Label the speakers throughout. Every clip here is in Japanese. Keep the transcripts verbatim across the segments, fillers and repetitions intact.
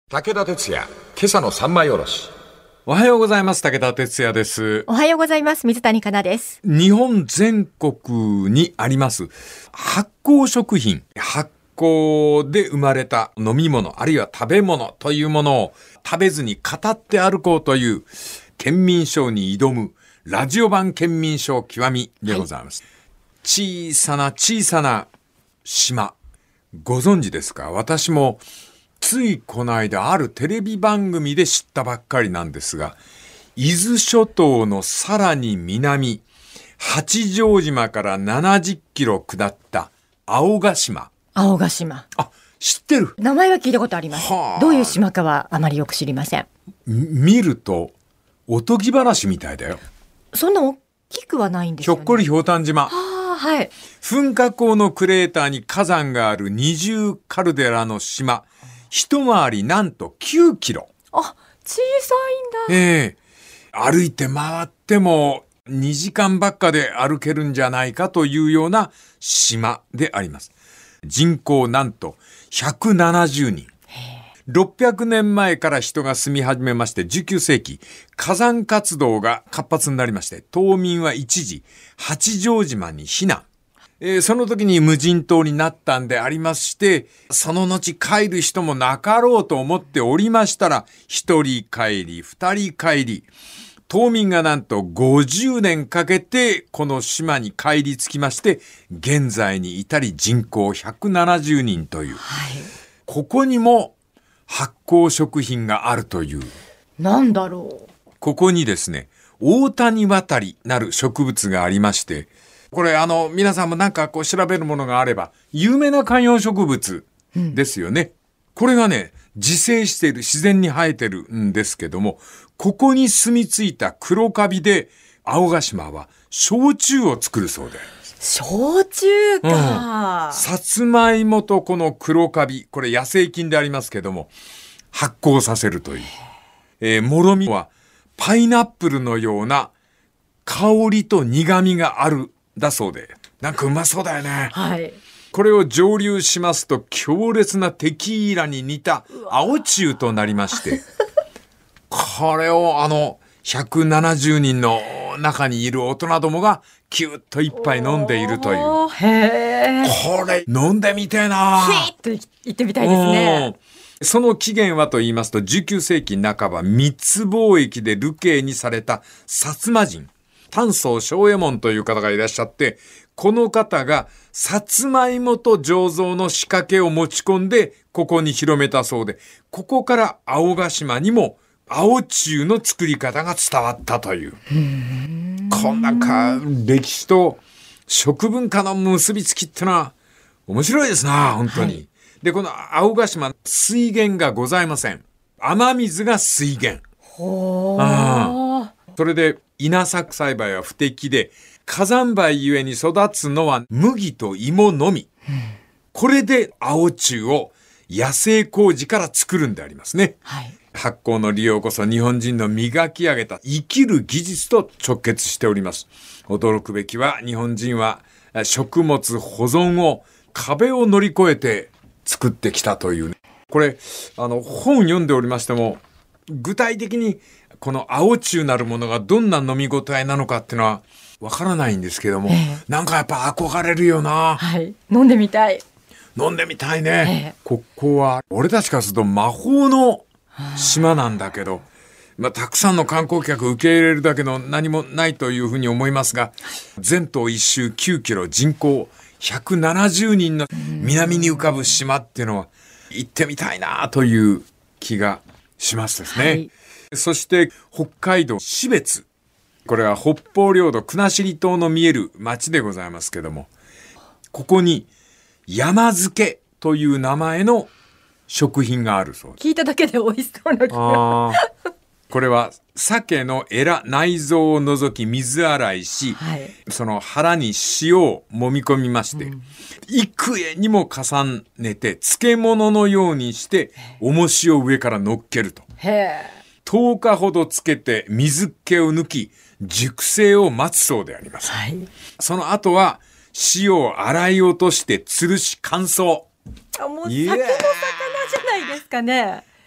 Speaker 1: 武田鉄矢、今朝の三枚おろし。
Speaker 2: おはようございます。武田鉄矢です。
Speaker 3: おはようございます。水谷香奈です。
Speaker 2: 日本全国にあります発酵食品、発酵で生まれた飲み物、あるいは食べ物というものを食べずに語って歩こうという県民賞に挑むラジオ版県民賞極みでございます、はい、小さな小さな島、ご存知ですか？私もついこの間あるテレビ番組で知ったばっかりなんですが、伊豆諸島のさらに南、八丈島からななじゅっキロ下った青ヶ島。
Speaker 3: 青ヶ島。
Speaker 2: あ、知ってる？
Speaker 3: 名前は聞いたことあります。どういう島かはあまりよく知りません。
Speaker 2: 見るとおとぎ話みたいだよ。
Speaker 3: そんな大きくはないんですよね。
Speaker 2: ひょっこりひょうたん島。
Speaker 3: はい。
Speaker 2: 噴火口のクレーターに火山がある二重カルデラの島。一回りなんときゅうキロ。
Speaker 3: あ、小さいんだ。
Speaker 2: ええ歩いて回ってもにじかんばっかで歩けるんじゃないかというような島であります。人口なんとひゃくななじゅうにん。ろっぴゃくねんまえから人が住み始めまして、じゅうきゅうせいき、火山活動が活発になりまして、島民は一時八丈島に避難。えー、その時に無人島になったんでありまして、その後帰る人もなかろうと思っておりましたら、一人帰り、二人帰り、島民がなんとごじゅうねんかけてこの島に帰り着きまして、現在に至り人口ひゃくななじゅうにんという、はい、ここにも発酵食品があるという。
Speaker 3: なんだろう。
Speaker 2: ここにですね、大谷渡りなる植物がありまして、これあの皆さんもなんかこう調べるものがあれば有名な観葉植物ですよね、うん、これがね自生している、自然に生えてるんですけども、ここに住み着いた黒カビで青ヶ島は焼酎を作るそうで。
Speaker 3: 焼酎か、
Speaker 2: うん、さつまいもとこの黒カビ、これ野生菌でありますけども発酵させるという、えー、もろみはパイナップルのような香りと苦味があるだそうで、なんかうまそうだよね。
Speaker 3: はい。こ
Speaker 2: れを蒸留しますと強烈なテキーラに似た青酎となりましてこれをあのひゃくななじゅうにんの中にいる大人どもがキュッと一杯飲んでいるという。
Speaker 3: へー。
Speaker 2: これ飲んでみてえな。
Speaker 3: ヒーッと言ってみたいですね。
Speaker 2: その起源はと言いますと、じゅうきゅうせいきなかば密貿易で流刑にされた薩摩人丹宗正右衛門という方がいらっしゃって、この方がさつまいもと醸造の仕掛けを持ち込んでここに広めたそうで、ここから青ヶ島にも青酎の作り方が伝わったという。こんなんか歴史と食文化の結びつきってのは面白いですな、本当に、はい、でこの青ヶ島、水源がございません。雨水が水源。
Speaker 3: ほー。
Speaker 2: それで稲作栽培は不適で、火山灰ゆえに育つのは麦と芋のみ、うん、これで青酎を野生麹から作るんでありますね、はい、発酵の利用こそ日本人の磨き上げた生きる技術と直結しております。驚くべきは日本人は食物保存を壁を乗り越えて作ってきたというね。これあの本読んでおりましても、具体的にこの青酎なるものがどんな飲み応えなのかっていうのはわからないんですけども、えー、なんかやっぱ憧れるよな。
Speaker 3: はい、飲んでみたい。
Speaker 2: 飲んでみたいね、えー、ここは俺たちからすると魔法の島なんだけど、まあ、たくさんの観光客受け入れるだけの何もないというふうに思いますが、全島一周きゅうキロ、人口ひゃくななじゅうにんの南に浮かぶ島っていうのは行ってみたいなという気がしますですね、はい。そして北海道標津、これは北方領土国後島の見える町でございますけども、ここに山漬けという名前の食品があるそうです。
Speaker 3: 聞いただけで美味しそうな気が。
Speaker 2: これは鮭のエラ、内臓を除き水洗いし、はい、その腹に塩を揉み込みまして、うん、幾重にも重ねて漬物のようにして重しを上から乗っけると。
Speaker 3: へー。
Speaker 2: とおかほどつけて水気を抜き熟成を待つそうであります、はい、その後は塩を洗い落として吊るし乾燥。
Speaker 3: あ、もう酒の魚じゃないですかね。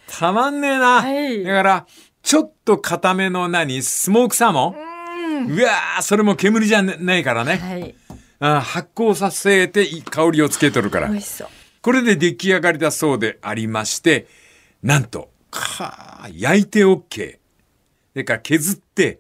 Speaker 2: たまんねえな。
Speaker 3: はい、
Speaker 2: だから、ちょっと固めの何スモークサーモン、ううわー、それも煙じゃないからね。
Speaker 3: はい、
Speaker 2: あ、発酵させて香りをつけとるから。
Speaker 3: 美味しそう。
Speaker 2: これで出来上がりだそうでありまして、なんと、かー焼いて OK。それから削って、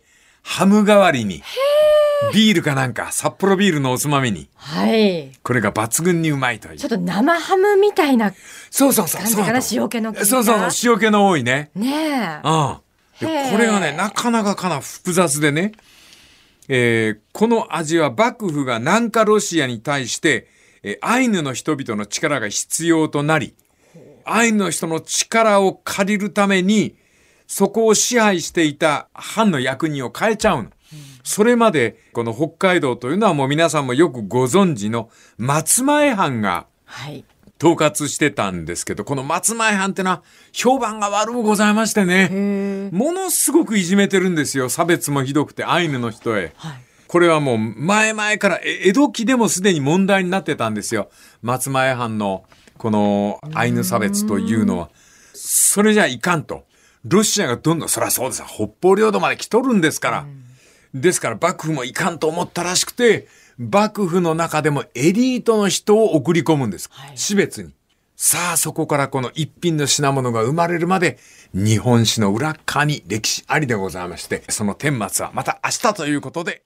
Speaker 2: ハム代わりに、ビールかなんか、札幌ビールのおつまみに。
Speaker 3: はい。
Speaker 2: これが抜群にうまいという。
Speaker 3: ちょっと生ハムみたいな
Speaker 2: そうそうそう。
Speaker 3: 感じかな、塩気の効いた。
Speaker 2: そうそうそう、塩気の多いね。
Speaker 3: ねえ。
Speaker 2: うん。でこれがね、なかなかかな複雑でね、えー、この味は幕府が南下ロシアに対して、えー、アイヌの人々の力が必要となり、アイヌの人の力を借りるために、そこを支配していた藩の役人を変えちゃうの。それまでこの北海道というのはもう皆さんもよくご存知の松前藩が統括してたんですけど、この松前藩ってのは評判が悪うございましてね、ものすごくいじめてるんですよ。差別もひどくてアイヌの人へ、はい、これはもう前々から江戸期でもすでに問題になってたんですよ。松前藩のこのアイヌ差別というのは。それじゃいかんと。ロシアがどんどん、そりゃそうですよ。北方領土まで来とるんですから。ですから幕府もいかんと思ったらしくて、幕府の中でもエリートの人を送り込むんです。はい、士別に。さあそこからこの一品の品物が生まれるまで、日本史の裏側に歴史ありでございまして、その顛末はまた明日ということで。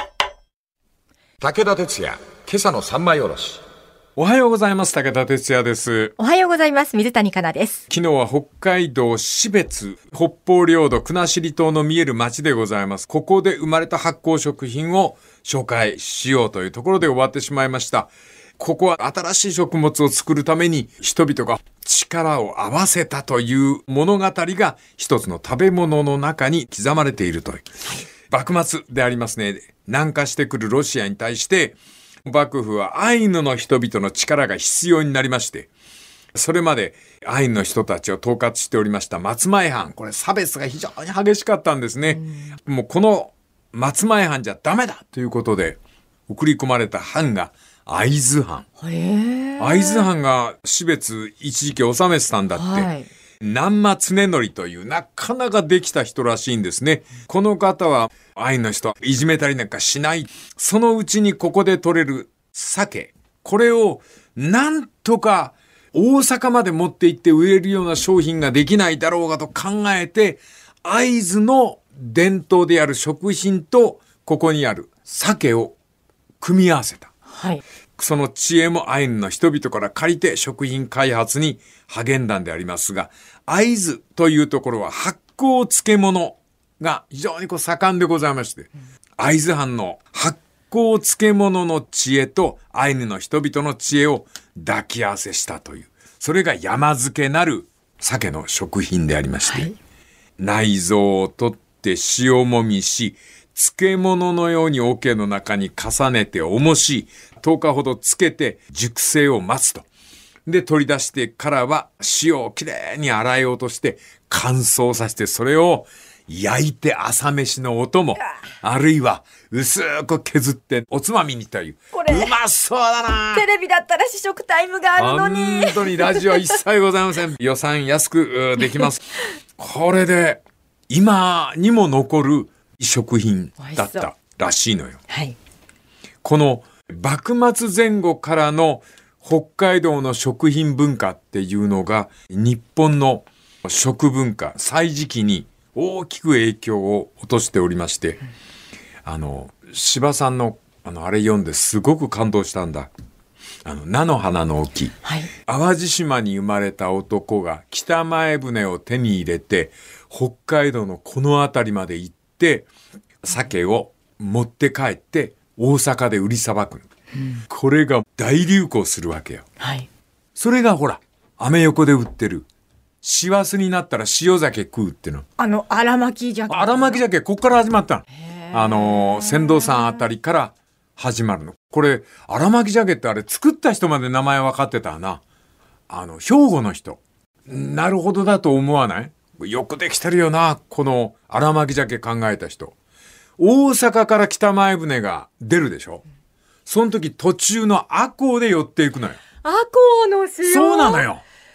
Speaker 1: 武田鉄矢、今朝の三枚おろし。
Speaker 2: おはようございます。武田哲也です。
Speaker 3: おはようございます。水谷香奈です。
Speaker 2: 昨日は北海道標津、北方領土国後島の見える町でございます。ここで生まれた発酵食品を紹介しようというところで終わってしまいました。ここは新しい食物を作るために人々が力を合わせたという物語が一つの食べ物の中に刻まれているという。はい、幕末でありますね。南下してくるロシアに対して、幕府はアイヌの人々の力が必要になりまして、それまでアイヌの人たちを統括しておりました松前藩、これ差別が非常に激しかったんですね。もうこの松前藩じゃダメだということで送り込まれた藩が会津藩。会津藩が標津一時期治めてたんだって。はい、南間常則というなかなかできた人らしいんですね。この方はアイヌの人はいじめたりなんかしない。そのうちにここで取れる鮭、これをなんとか大阪まで持って行って売れるような商品ができないだろうかと考えて、会津の伝統である食品とここにある鮭を組み合わせた。はい、その知恵もアイヌの人々から借りて食品開発に励んだんでありますが、会津というところは発酵漬物が非常にこう盛んでございまして、うん、会津藩の発酵漬物の知恵とアイヌの人々の知恵を抱き合わせしたという、それが山漬けなる鮭の食品でありまして、はい、内臓を取って塩もみし、漬物のように桶の中に重ねて重し、とおかほど漬けて熟成を待つと。で、取り出してからは塩をきれいに洗い落として乾燥させて、それを焼いて朝飯のお供、あるいは薄く削っておつまみにという。これうまそうだな。
Speaker 3: テレビだったら試食タイムがあるのに。
Speaker 2: 本当にラジオ一切ございません。予算安くできます。これで今にも残る食品だったらしいのよ。はい、この幕末前後からの北海道の食品文化っていうのが日本の食文化歳時期に大きく影響を落としておりまして、うん、あの司馬さんのあのあれ読んですごく感動したんだ。あの菜の花の沖、はい、淡路島に生まれた男が北前船を手に入れて北海道のこの辺りまで行って鮭を持って帰って大阪で売りさばく、うん、これが大流行するわけよ。はい、それがほらアメ横で売ってる師走になったら塩鮭食うっての、
Speaker 3: あの荒巻鮭、
Speaker 2: 荒巻鮭こっから始まったの。あの船頭さんあたりから始まるの。これ荒巻鮭ってあれ作った人まで名前分かってたな。あの兵庫の人。なるほどだと思わない？よくできてるよな、この荒巻鮭考えた人。大阪から北前船が出るでしょ。その時途中の赤穂で寄っていくのよ。
Speaker 3: 赤穂の塩。
Speaker 2: そうなのよ。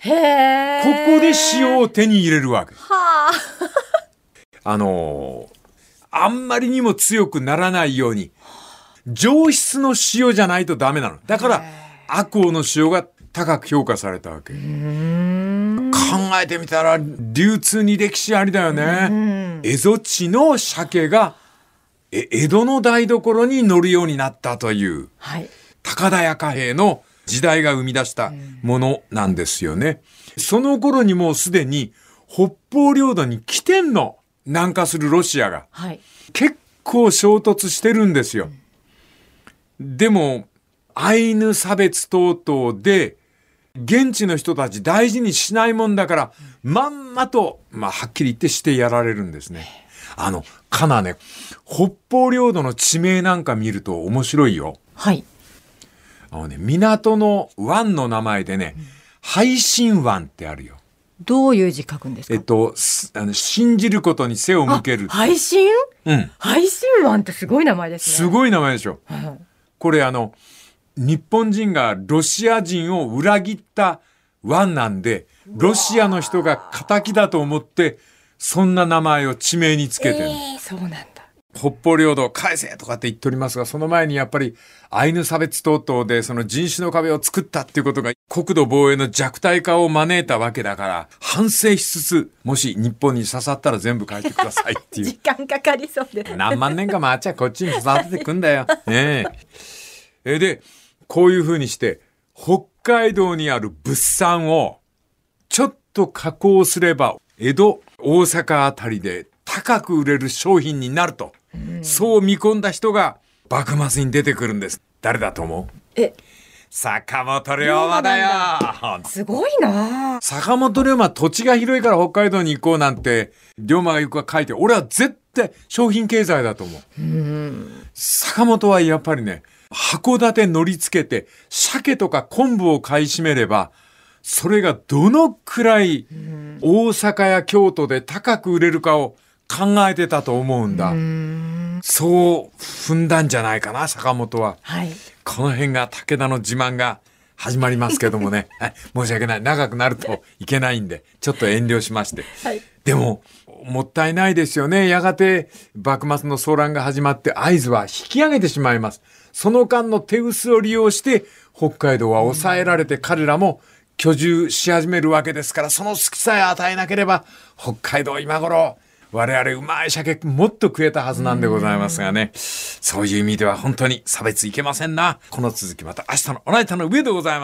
Speaker 3: へー。
Speaker 2: ここで塩を手に入れるわけ。
Speaker 3: はあ。
Speaker 2: あのー、あんまりにも強くならないように、上質の塩じゃないとダメなの。だから、赤穂の塩が高く評価されたわけ。
Speaker 3: うーん。
Speaker 2: 考えてみたら、流通に歴史ありだよね。蝦夷地の鮭が、え江戸の台所に乗るようになったという、
Speaker 3: はい、
Speaker 2: 高田屋貨幣の時代が生み出したものなんですよね。その頃にもうすでに北方領土に来てんの。南下するロシアが、はい、結構衝突してるんですよ。うん、でもアイヌ差別等々で現地の人たち大事にしないもんだから、うん、まんまと、まあ、はっきり言ってしてやられるんですね。あのかなね、北方領土の地名なんか見ると面白いよ。
Speaker 3: はい。
Speaker 2: あのね、港の湾の名前でね、うん、配信湾ってあるよ。
Speaker 3: どういう字書くんですか？
Speaker 2: えっと、あの信じることに背を向ける。
Speaker 3: 配信？
Speaker 2: うん。
Speaker 3: 配信湾ってすごい名前ですね。
Speaker 2: すごい名前でしょ。うん、これあの、日本人がロシア人を裏切った湾なんで、ロシアの人が仇だと思って、そんな名前を地名につけてる。
Speaker 3: えー、そうなんだ。
Speaker 2: 北方領土を返せとかって言っておりますが、その前にやっぱりアイヌ差別等々でその人種の壁を作ったっていうことが国土防衛の弱体化を招いたわけだから、反省しつつ、もし日本に刺さったら全部返してくださいっていう。
Speaker 3: 時間かかりそうで。
Speaker 2: 何万年か回っちゃこっちに刺さってくんだよ。ねえ。で、こういう風にして北海道にある物産をちょっと加工すれば江戸、大阪あたりで高く売れる商品になると。そう見込んだ人が幕末に出てくるんです。誰だと思う？
Speaker 3: え、
Speaker 2: 坂本龍馬だよ。
Speaker 3: すごいな。
Speaker 2: 坂本龍馬、土地が広いから北海道に行こうなんて龍馬がよく書いて、俺は絶対商品経済だと思う。うーん、坂本はやっぱりね、函館乗りつけて鮭とか昆布を買い占めれば、それがどのくらい大阪や京都で高く売れるかを考えてたと思うんだ。うーん、そう踏んだんじゃないかな、坂本は。はい、この辺が武田の自慢が始まりますけどもね。申し訳ない。長くなるといけないんで、ちょっと遠慮しまして。はい、でも、もったいないですよね。やがて幕末の騒乱が始まって会津は引き上げてしまいます。その間の手薄を利用して北海道は抑えられて、彼らも居住し始めるわけですから、その隙さえ与えなければ北海道今頃我々うまい鮭もっと食えたはずなんでございますがね。そういう意味では本当に差別いけませんな。この続きまた明日のおなたの上でございます。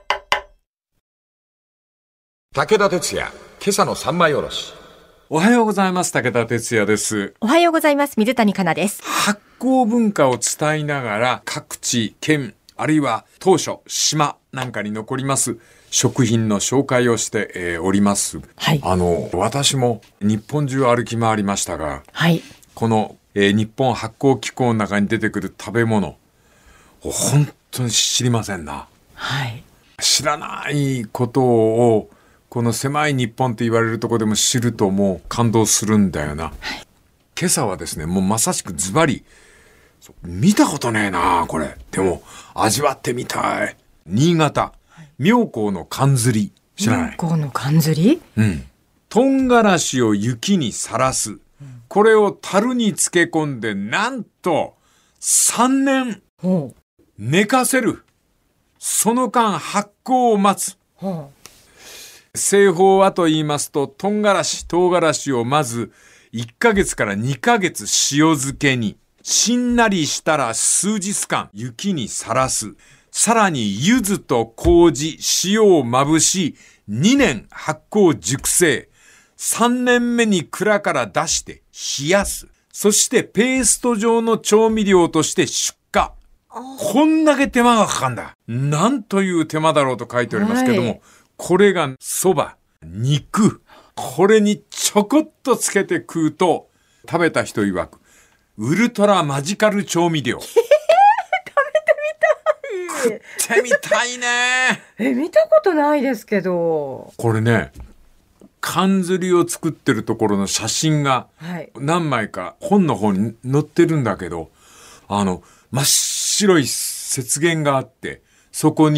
Speaker 1: 武田鉄矢、今朝の三枚おろし。
Speaker 2: おはようございます。武田鉄矢です。
Speaker 3: おはようございます。水谷香奈です。
Speaker 2: 発酵文化を伝えながら各地、県、あるいは当初、島なんかに残ります食品の紹介をして、えー、おります。はい、あの、私も日本中歩き回りましたが、はい、この、えー、日本発酵機構の中に出てくる食べ物、本当に知りませんな。はい、知らないことを、この狭い日本って言われるところでも知るともう感動するんだよな。はい、今朝はですね、もうまさしくズバリ、見たことねえなこれ。でも味わってみたい。新潟、妙高の寒ずり、知らない？
Speaker 3: 妙高の寒ずり？
Speaker 2: うん。とんがらしを雪にさらす。これを樽に漬け込んで、なんとさんねん寝かせる。その間発酵を待つ。ほう。製法はと言いますと、とんがらし、唐辛子をまずいっかげつからにかげつ塩漬けに、しんなりしたら数日間雪にさらす。さらに柚子と麹、塩をまぶし、にねん発酵熟成。さんねんめに蔵から出して冷やす。そしてペースト状の調味料として出荷。こんだけ手間がかかんだ。なんという手間だろうと書いておりますけども、はい、これが蕎麦、肉、これにちょこっとつけて食うと、食べた人曰く、ウルトラマジカル調味料。食べてみたい。食ってみたいね。
Speaker 3: え、見たことないですけど。
Speaker 2: これね、缶ずりを作ってるところの写真が何枚か本の方に載ってるんだけど、あの、真っ白い雪原があって、そこに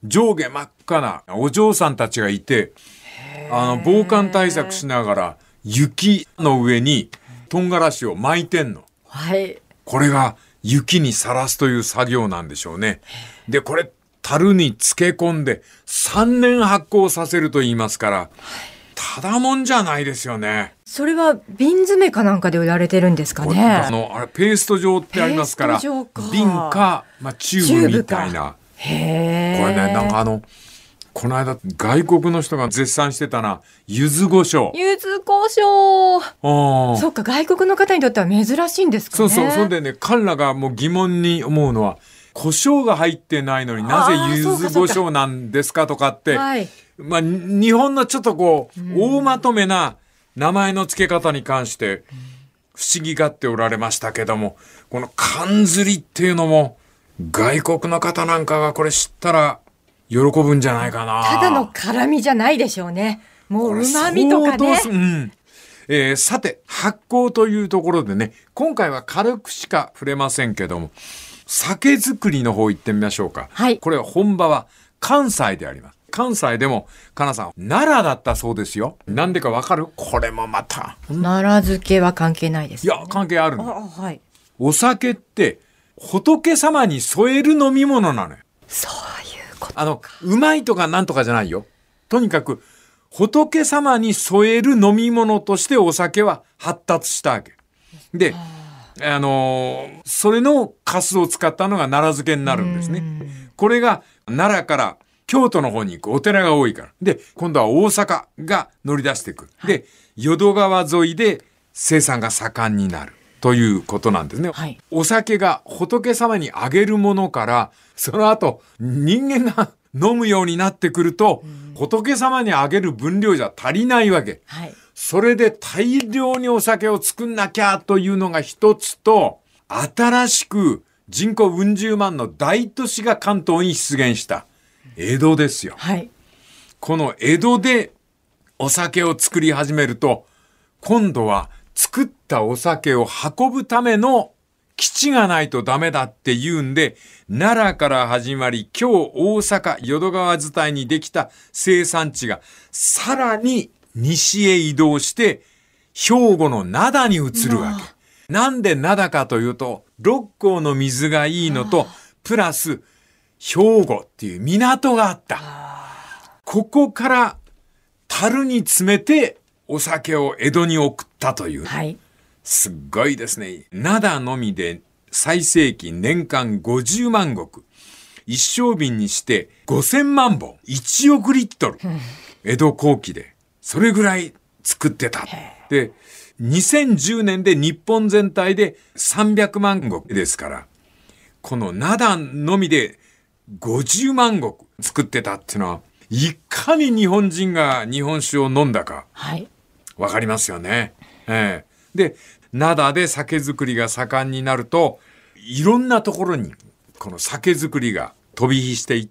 Speaker 2: 上下真っ赤なお嬢さんたちがいて、あの防寒対策しながら雪の上に唐辛子を巻いてんの。
Speaker 3: はい。
Speaker 2: これが雪にさらすという作業なんでしょうね。で、これ樽に漬け込んでさんねん発酵させると言いますから、ただもんじゃないですよね。
Speaker 3: それは瓶詰めかなんかで売られてるんですかね。
Speaker 2: あのあれペースト状ってありますから、
Speaker 3: ペースト状か
Speaker 2: 瓶か、まあ、チューブみたいな。
Speaker 3: へー。
Speaker 2: これね、なんかあのこの間外国の人が絶賛してたな、柚子胡椒。
Speaker 3: 柚子胡椒。
Speaker 2: ああ。
Speaker 3: そっか、外国の方にとっては珍しいんですかね。
Speaker 2: そうそう。そんでね、彼らがもう疑問に思うのは、胡椒が入ってないのになぜ柚子胡椒なんですかとかって、
Speaker 3: はい、
Speaker 2: まあ日本のちょっとこう、うん、大まとめな名前の付け方に関して不思議がっておられましたけども、この缶ずりっていうのも外国の方なんかがこれ知ったら喜ぶんじゃないかな。
Speaker 3: ただの辛みじゃないでしょうね。もう旨味とかね。
Speaker 2: うん、えー、さて発酵というところでね、今回は軽くしか触れませんけども、酒造りの方行ってみましょうか。
Speaker 3: はい、
Speaker 2: これは本場は関西であります。関西でもかなさん奈良だったそうですよ。なんでかわかる？これもまた
Speaker 3: 奈良漬けは関係ないです、ね、
Speaker 2: いや関係あるの。
Speaker 3: あ、はい、
Speaker 2: お酒って仏様に添える飲み物なのよ。
Speaker 3: そういうことか。
Speaker 2: あのうまいとかなんとかじゃないよ。とにかく仏様に添える飲み物としてお酒は発達したわけで、あのー、それの粕を使ったのが奈良漬けになるんですね。これが奈良から京都の方に行くお寺が多いから。で、今度は大阪が乗り出してくる。で、淀川沿いで生産が盛んになるということなんですね。
Speaker 3: はい、
Speaker 2: お酒が仏様にあげるものから、その後人間が飲むようになってくると、仏様にあげる分量じゃ足りないわけ。
Speaker 3: はい、
Speaker 2: それで大量にお酒を作んなきゃというのが一つと、新しく人口うん十万の大都市が関東に出現した江戸ですよ。
Speaker 3: はい、
Speaker 2: この江戸でお酒を作り始めると、今度は作ったお酒を運ぶための基地がないとダメだっていうんで、奈良から始まり、今日大阪淀川伝いにできた生産地がさらに西へ移動して兵庫の灘に移るわけ。なんで灘かというと、六甲の水がいいのとプラス兵庫っていう港があった。ここから樽に詰めてお酒を江戸に送ったという、
Speaker 3: はい、
Speaker 2: すっごいですね。灘のみで最盛期年間ごじゅうまんごく、一升瓶にしてごせんまんぼん、いちおくリットル、江戸後期でそれぐらい作ってた。で、にせんじゅうねんで日本全体でさんびゃくまんごくですから、この灘のみでごじゅうまんごく作ってたっていうのは、いかに日本人が日本酒を飲んだかわかりますよね。えー、で、灘で酒造りが盛んになると、いろんなところにこの酒造りが飛び火していって、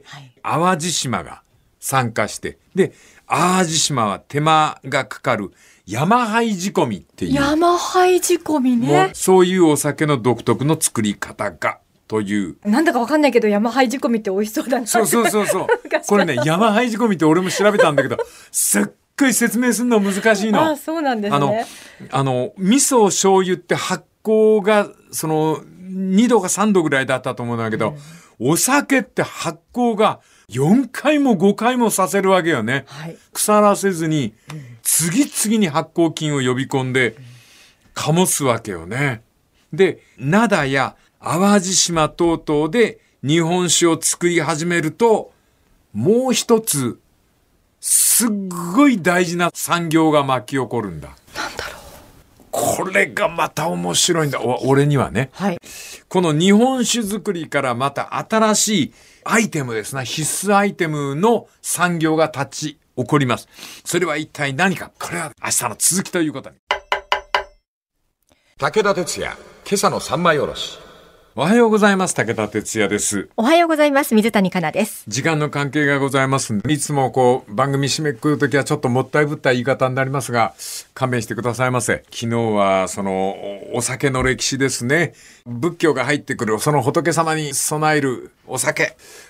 Speaker 2: はい、淡路島が参加して、で、淡路島は手間がかかる山灰仕込みっていう。
Speaker 3: 山灰仕込みね。
Speaker 2: そういうお酒の独特の作り方がという。
Speaker 3: なんだかわかんないけど山灰仕込みって美味しそうだな。
Speaker 2: そうそうそうそう。これね、山灰仕込みって俺も調べたんだけど、すっごい説明するの難しいの。
Speaker 3: ああ、そうなんですね。
Speaker 2: あの、あの、味噌醤油って発酵が、その、にどかさんどぐらいだったと思うんだけど、うん、お酒って発酵がよんかいもごかいもさせるわけよね。はい、腐らせずに、次々に発酵菌を呼び込んで、醸すわけよね。で、灘や淡路島等々で日本酒を作り始めると、もう一つ、すっごい大事な産業が巻き起こるんだ。
Speaker 3: なんだろう。
Speaker 2: これがまた面白いんだ。お俺にはね。
Speaker 3: はい。
Speaker 2: この日本酒作りからまた新しいアイテムですね。必須アイテムの産業が立ち起こります。それは一体何か。これは明日の続きということに。
Speaker 1: 武田鉄矢、今朝の三枚おろし。
Speaker 2: おはようございます。武田鉄矢です。
Speaker 3: おはようございます。水谷香奈です。
Speaker 2: 時間の関係がございますんで、いつもこう番組締めくくるときはちょっともったいぶった言い方になりますが、勘弁してくださいませ。昨日はそのお酒の歴史ですね。仏教が入ってくるその仏様に備えるお酒。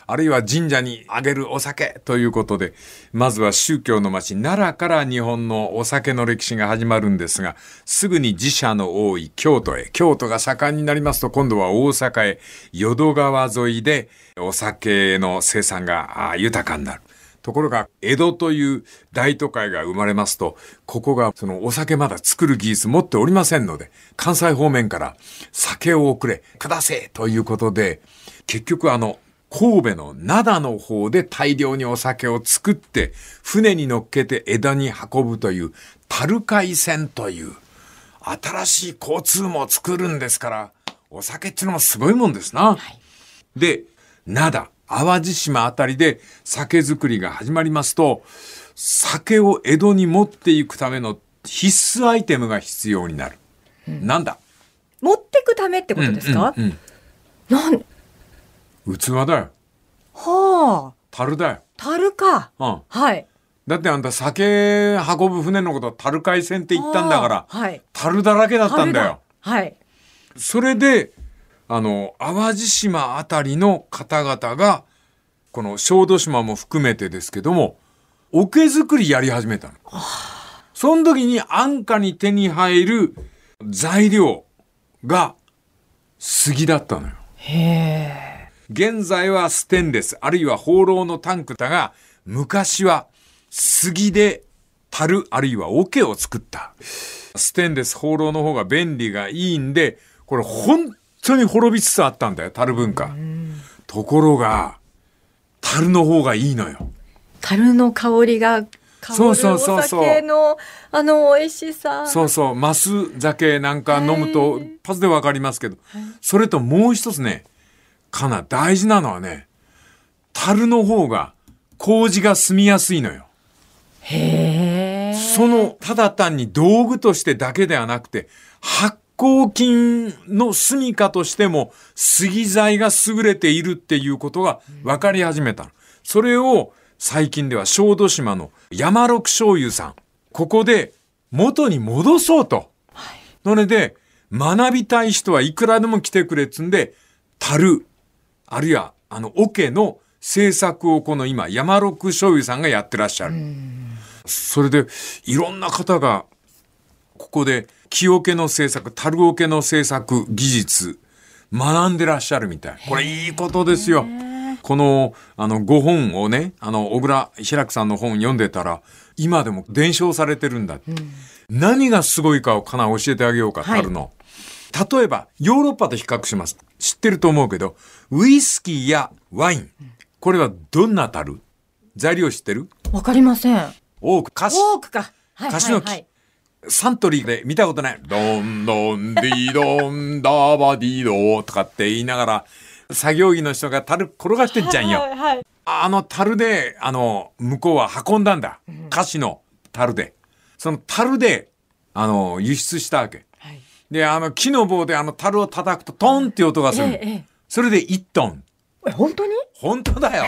Speaker 2: あるいは神社にあげるお酒ということで、まずは宗教の町奈良から日本のお酒の歴史が始まるんですが、すぐに寺社の多い京都へ、京都が盛んになりますと、今度は大阪へ、淀川沿いでお酒の生産が豊かになる。ところが江戸という大都会が生まれますと、ここがそのお酒まだ作る技術持っておりませんので、関西方面から酒を送れ、くだせということで、結局あの神戸の灘の方で大量にお酒を作って船に乗っけて江戸に運ぶという樽海船という新しい交通も作るんですから、お酒っていうのもすごいもんですな。はい、で、灘淡路島あたりで酒造りが始まりますと、酒を江戸に持っていくための必須アイテムが必要になる。うん、なんだ？
Speaker 3: 持っていくためってことですか？うんうんうん、なん
Speaker 2: 器だよ。
Speaker 3: はあ。
Speaker 2: 樽だよ。
Speaker 3: 樽か。
Speaker 2: うん。
Speaker 3: はい。
Speaker 2: だってあんた酒運ぶ船のことを樽海船って言ったんだから、はい、樽だらけだったんだよ。
Speaker 3: はい。
Speaker 2: それで、あの、淡路島あたりの方々が、この小豆島も含めてですけども、桶作りやり始めたの。その時に安価に手に入る材料が杉だったのよ。
Speaker 3: へー。
Speaker 2: 現在はステンレス、あるいはホーローのタンクだが、昔は杉で樽、あるいは桶を作った。ステンレス、ホーローの方が便利がいいんで、これ本当に滅びつつあったんだよ、樽文化。ところが、樽の方がいいのよ。
Speaker 3: 樽の香りが香るお酒のあの美味しさ。
Speaker 2: そうそう、マス酒なんか飲むと一発でわかりますけど、それともう一つね、かな大事なのはね、樽の方が麹が澄みやすいのよ。
Speaker 3: へー。
Speaker 2: そのただ単に道具としてだけではなくて、発酵菌の住処としても杉材が優れているっていうことが分かり始めたの。それを最近では小豆島の山六醤油さん、ここで元に戻そうと。はい、それで学びたい人はいくらでも来てくれっつんで、樽、あるいはあの桶の製作をこの今山六醤油さんがやってらっしゃる。それでいろんな方がここで木桶の製作、樽桶の製作技術学んでらっしゃるみたい。これいいことですよ。このあのごほんをね、あの小倉平久さんの本読んでたら今でも伝承されてるんだ、うん、何がすごいかをかな教えてあげようか、樽の、はい、例えばヨーロッパと比較します。知ってると思うけどウイスキーやワイン、これはどんな樽？材料知ってる？
Speaker 3: わかりません。
Speaker 2: オーク、カシ、
Speaker 3: オークか、はい、
Speaker 2: カシの木、はいはい、サントリーで見たことない。ドンドンディドンダーバディドとかって言いながら作業着の人が樽転がしてんじゃんよ。はいはいはい、あの樽であの向こうは運んだんだ。うん、菓子の樽で、その樽であの輸出したわけ。はい、であの木の棒であの樽を叩くとトンって音がする。ええ、それでいちトン。
Speaker 3: え、本当に？
Speaker 2: 本当だよ。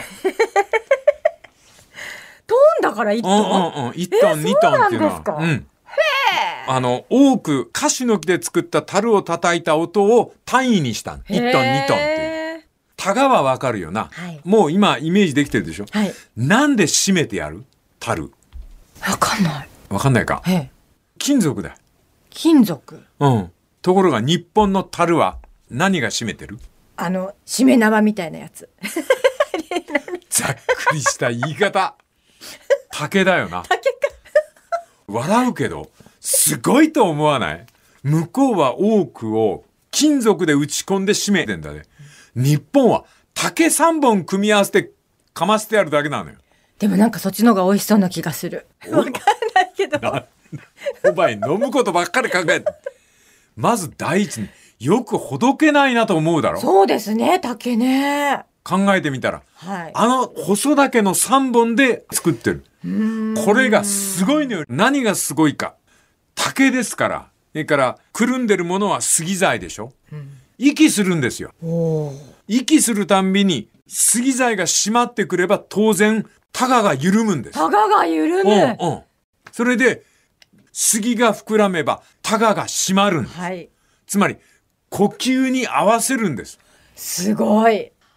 Speaker 3: トンだからいちトン？
Speaker 2: うんうんうん、いちトン、にトンっていうのは。うん。へえ。あの多くカシの木で作った樽を叩いた音を単位にした。いちトン、にトンっていう。タガはわかるよな、はい、もう今イメージできてるでしょ、はい、なんで締めてやる？樽。
Speaker 3: わかんない。
Speaker 2: わかんないか。金属だ。
Speaker 3: 金属。
Speaker 2: うん。ところが日本の樽は何が締めてる？
Speaker 3: あの締め縄みたいなやつ。
Speaker 2: ざっくりした言い方。竹だよな。
Speaker 3: 竹か。
Speaker 2: 笑うけどすごいと思わない？向こうは多くを金属で打ち込んで締めてんだね。日本は竹さんぼん組み合わせてかましてやるだけなのよ。
Speaker 3: でもなんかそっちの方が美味しそうな気がする。わかんないけど。
Speaker 2: お前飲むことばっかり考えて。まず第一によくほどけないなと思うだろ。
Speaker 3: そうですね、竹ね。
Speaker 2: 考えてみたら、はい、あの細竹のさんぼんで作ってる。これがすごいのよ。何がすごいか。竹ですから。それからくるんでるものは杉材でしょ。うん、息するんですよ。息するたんびに杉材が締まってくれば当然タガが緩むんです。
Speaker 3: タガが緩む。
Speaker 2: うんうん。それで杉が膨らめばタガが締まるんです。はい、つまり呼吸に合わせるんです。
Speaker 3: すごい。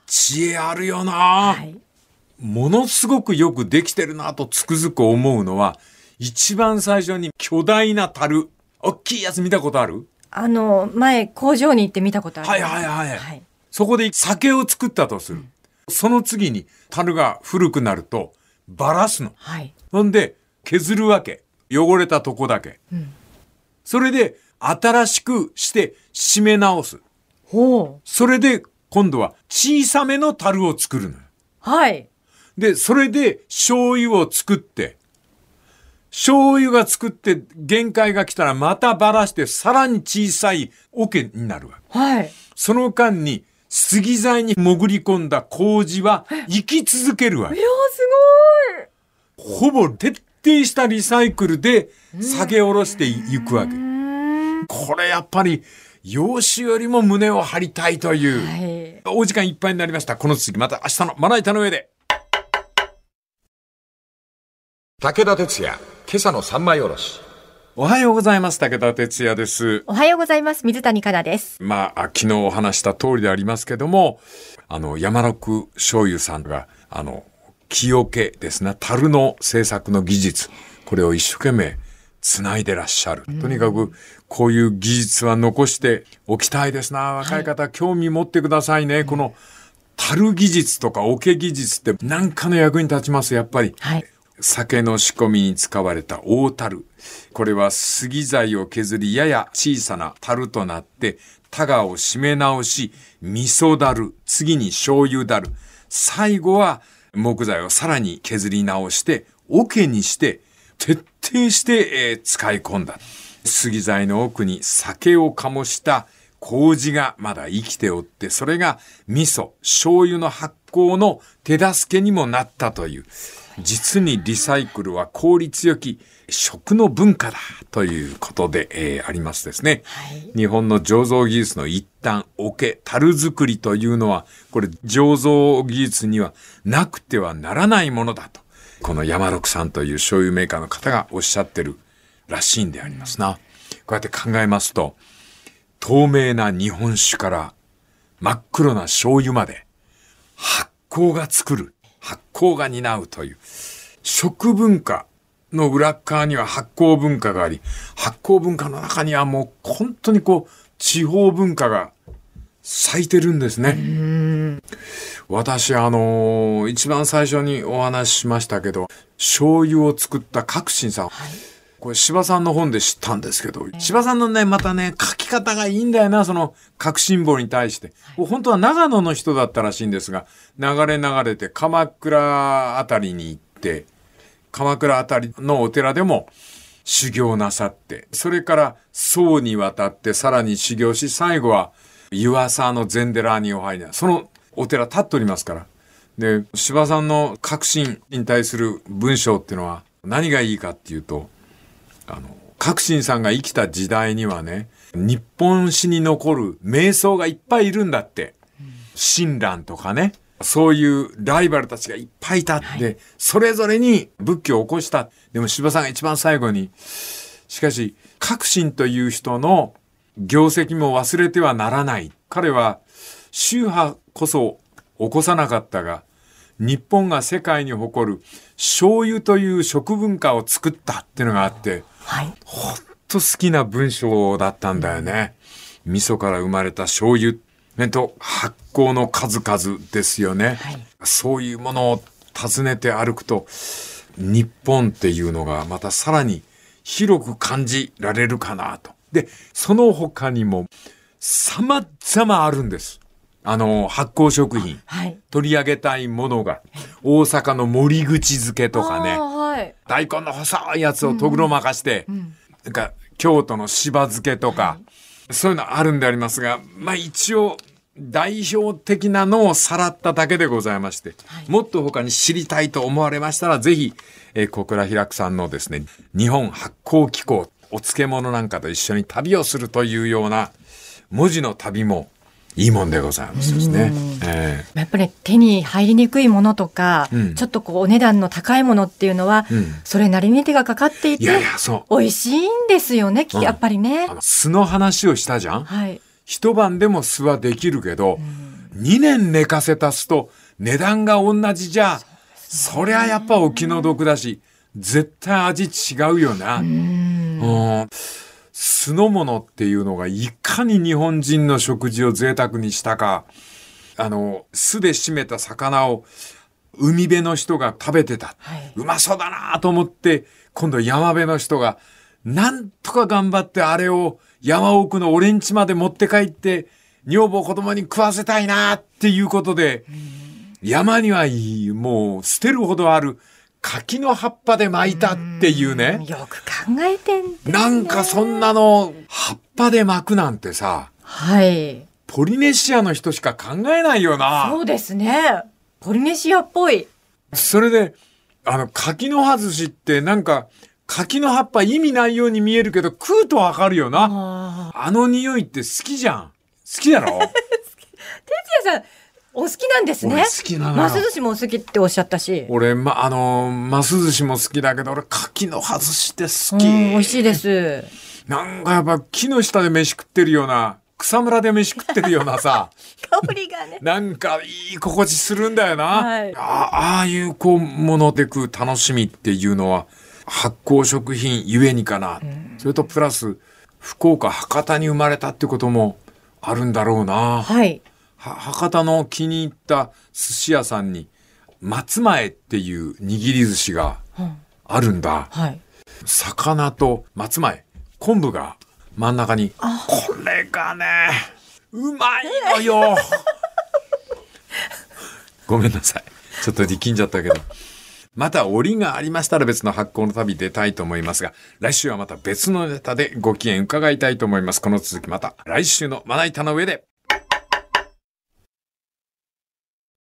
Speaker 2: 知恵あるよな、
Speaker 3: はい、
Speaker 2: ものすごくよくできてるなとつくづく思うのは、一番最初に巨大な樽、大きいやつ見たことある？
Speaker 3: あの前工場に行って見たことある。
Speaker 2: はいはいはい、
Speaker 3: はい、
Speaker 2: そこで酒を作ったとする、うん、その次に樽が古くなるとばらすの、
Speaker 3: はい、
Speaker 2: ほんで削るわけ、汚れたとこだけ、うん、それで新しくして締め直す。
Speaker 3: ほう。
Speaker 2: それで今度は小さめの樽を作るのよ。
Speaker 3: はい。
Speaker 2: でそれで醤油を作って、醤油が作って限界が来たらまたばらしてさらに小さい桶になるわけ。
Speaker 3: はい。
Speaker 2: その間に杉材に潜り込んだ麹は生き続けるわけ。
Speaker 3: いやす
Speaker 2: ごい。ほぼ徹底したリサイクルで酒おろしていくわけ。これやっぱり洋酒よりも胸を張りたいという、はい、お時間いっぱいになりました。この続きまた明日のまな板の上で。
Speaker 1: 武田鉄矢、今朝の三枚おろし。
Speaker 2: おはようございます。武田鉄矢です。
Speaker 3: おはようございます。水谷香奈です。
Speaker 2: まあ昨日お話した通りでありますけども、あの山六醤油さんがあの木桶ですね、樽の製作の技術、これを一生懸命つないでらっしゃる。とにかくこういう技術は残しておきたいですな。若い方、はい、興味持ってくださいね。この樽技術とか桶技術って何かの役に立ちます。やっぱり、はい、酒の仕込みに使われた大樽、これは杉材を削りやや小さな樽となってタガを締め直し、味噌樽、次に醤油樽、最後は木材をさらに削り直して桶にして徹底して、えー、使い込んだ。杉材の奥に酒を醸した麹がまだ生きておって、それが味噌、醤油の発酵の手助けにもなったという、実にリサイクルは効率よき食の文化だということで、えー、ありますですね、はい、日本の醸造技術の一端、桶、樽作りというのは、これ醸造技術にはなくてはならないものだと、この山六さんという醤油メーカーの方がおっしゃってるらしいんでありますな。こうやって考えますと、透明な日本酒から真っ黒な醤油まで発酵が作る、発酵が担うという食文化の裏側には発酵文化があり、発酵文化の中にはもう本当にこう地方文化が咲いてるんですね。うーん、私あのー、一番最初にお話ししましたけど、醤油を作った角新さん、はい、これ柴さんの本で知ったんですけど、柴さんのねまたね書き方がいいんだよな、その角新坊に対して、はい、本当は長野の人だったらしいんですが、流れ流れて鎌倉あたりに行って、鎌倉あたりのお寺でも修行なさって、それから宋に渡ってさらに修行し、最後は湯浅の禅寺にお入りな、そのお寺立っておりますから。で、柴さんの革新に対する文章っていうのは何がいいかっていうと、あの革新さんが生きた時代にはね、日本史に残る名僧がいっぱいいるんだって、親鸞とかね、そういうライバルたちがいっぱいいたって、はい、それぞれに仏教を起こした。でも柴さんが一番最後に、しかし革新という人の業績も忘れてはならない。彼は宗派こそ起こさなかったが、日本が世界に誇る醤油という食文化を作ったっていうのがあって、はい、ほんと好きな文章だったんだよね。味噌から生まれた醤油、ね、と発酵の数々ですよね、はい、そういうものを訪ねて歩くと、日本っていうのがまたさらに広く感じられるかなと。で、その他にも様々あるんです。あの発酵食品、はい、取り上げたいものが、大阪の森口漬けとかね、はい、大根の細いやつをとぐろ巻かして、うんうん、なんか京都のしば漬けとか、はい、そういうのあるんでありますが、まあ一応代表的なのをさらっただけでございまして、はい、もっと他に知りたいと思われましたら、ぜひ、えー、小倉平久さんのですね、日本発酵機構、お漬物なんかと一緒に旅をするというような文字の旅もいいもんでございますですね、えー、
Speaker 3: やっぱり手に入りにくいものとか、うん、ちょっとこうお値段の高いものっていうのは、うん、それなりに手がかかっていて、いやいや、そう美味しいんですよね、うん、やっぱりね。
Speaker 2: あの酢の話をしたじゃん、はい、一晩でも酢はできるけど、うん、 にねん寝かせた酢と値段が同じじゃ、そ, そりゃやっぱお気の毒だし、絶対味違うよな。うん。酢の物っていうのがいかに日本人の食事を贅沢にしたか。あの、酢で締めた魚を海辺の人が食べてた。はい、うまそうだなと思って、今度山辺の人がなんとか頑張ってあれを山奥の俺ん家まで持って帰って、女房子供に食わせたいなっていうことで、山にはいい、もう捨てるほどある柿の葉っぱで巻いたっていうね。
Speaker 3: よく考えてんね。
Speaker 2: なんかそんなの葉っぱで巻くなんてさ。
Speaker 3: はい。
Speaker 2: ポリネシアの人しか考えないよな。
Speaker 3: そうですね。ポリネシアっぽい。
Speaker 2: それで、あの、柿の葉寿司ってなんか、柿の葉っぱ意味ないように見えるけど、食うとわかるよな。あ, あの匂いって好きじゃん。好きだろ？哲
Speaker 3: 也さん、お好きなんですね。
Speaker 2: 俺好きなの。
Speaker 3: マス寿司もお好きっておっしゃったし。
Speaker 2: 俺、ま、あの、マス寿司も好きだけど、俺、柿の葉寿司って好き。うん、
Speaker 3: 美味しいです。
Speaker 2: なんかやっぱ木の下で飯食ってるような、草むらで飯食ってるようなさ。
Speaker 3: 香りがね。
Speaker 2: なんかいい心地するんだよな。
Speaker 3: はい、
Speaker 2: あ, ああいうこう、もので食う楽しみっていうのは、発酵食品ゆえにかな。うん、それとプラス、福岡、博多に生まれたってこともあるんだろうな。
Speaker 3: はい。
Speaker 2: 博多の気に入った寿司屋さんに松前っていう握り寿司があるんだ、
Speaker 3: うんはい、
Speaker 2: 魚と松前昆布が真ん中にこれがねうまいのよごめんなさいちょっと力んじゃったけどまた折がありましたら別の発酵の旅出たいと思いますが来週はまた別のネタでご機嫌伺いたいと思います。この続きまた来週のまな板の上で。